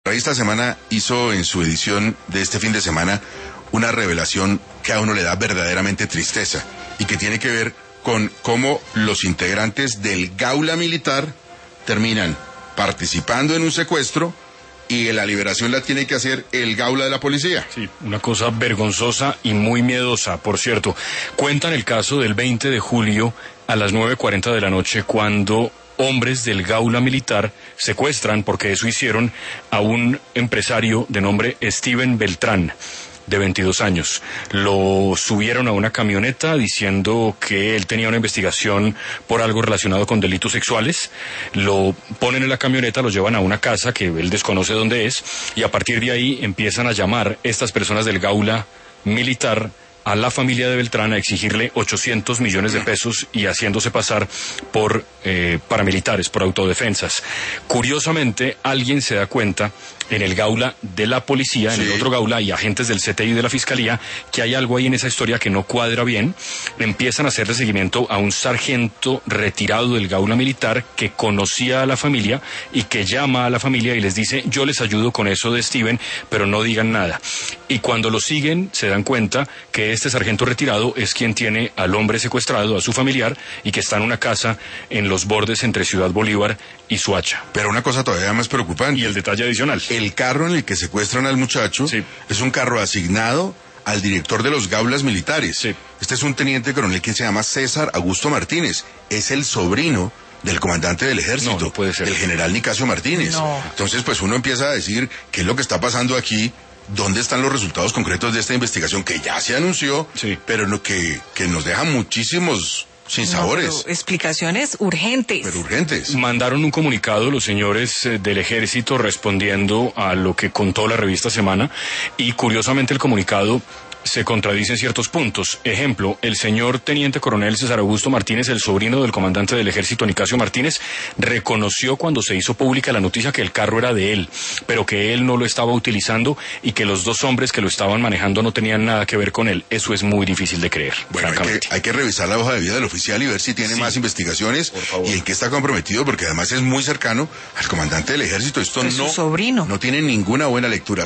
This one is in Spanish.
Esta semana hizo en su edición de este fin de semana una revelación que a uno le da verdaderamente tristeza y que tiene que ver con cómo los integrantes del Gaula Militar terminan participando en un secuestro y la liberación la tiene que hacer el Gaula de la policía. Sí, una cosa vergonzosa y muy miedosa, por cierto. Cuentan el caso del 20 de julio a las 9:40 de la noche cuando hombres del Gaula Militar secuestran, porque eso hicieron, a un empresario de nombre Steven Beltrán, de 22 años. Lo subieron a una camioneta diciendo que él tenía una investigación por algo relacionado con delitos sexuales. Lo ponen en la camioneta, lo llevan a una casa que él desconoce dónde es, y a partir de ahí empiezan a llamar estas personas del Gaula Militar a la familia de Beltrán a exigirle 800 millones de pesos y haciéndose pasar por paramilitares, por autodefensas. Curiosamente, alguien se da cuenta en el Gaula de la policía, en el otro Gaula, y agentes del CTI de la Fiscalía, que hay algo ahí en esa historia que no cuadra bien. Empiezan a hacerle seguimiento a un sargento retirado del Gaula Militar que conocía a la familia y que llama a la familia y les dice: yo les ayudo con eso de Steven, pero no digan nada. Y cuando lo siguen, se dan cuenta que este sargento retirado es quien tiene al hombre secuestrado, a su familiar, y que está en una casa en los bordes entre Ciudad Bolívar y Soacha. Pero una cosa todavía más preocupante. Y el detalle adicional. El carro en el que secuestran al muchacho es un carro asignado al director de los Gaulas Militares. Sí. Este es un teniente coronel que se llama César Augusto Martínez. Es el sobrino del comandante del ejército, no puede ser, del general Nicasio Martínez. No. Entonces, pues uno empieza a decir qué es lo que está pasando aquí, dónde están los resultados concretos de esta investigación que ya se anunció, pero que nos deja muchísimos sinsabores. Pero explicaciones urgentes. Pero urgentes. Mandaron un comunicado los señores del ejército respondiendo a lo que contó la revista Semana, y curiosamente el comunicado se contradice en ciertos puntos. Ejemplo, el señor teniente coronel César Augusto Martínez, el sobrino del comandante del ejército Nicasio Martínez, reconoció cuando se hizo pública la noticia que el carro era de él, pero que él no lo estaba utilizando y que los dos hombres que lo estaban manejando no tenían nada que ver con él. Eso es muy difícil de creer. Bueno, hay que revisar la hoja de vida del oficial y ver si tiene más investigaciones y en qué está comprometido, porque además es muy cercano al comandante del ejército. Esto es su sobrino. No tiene ninguna buena lectura.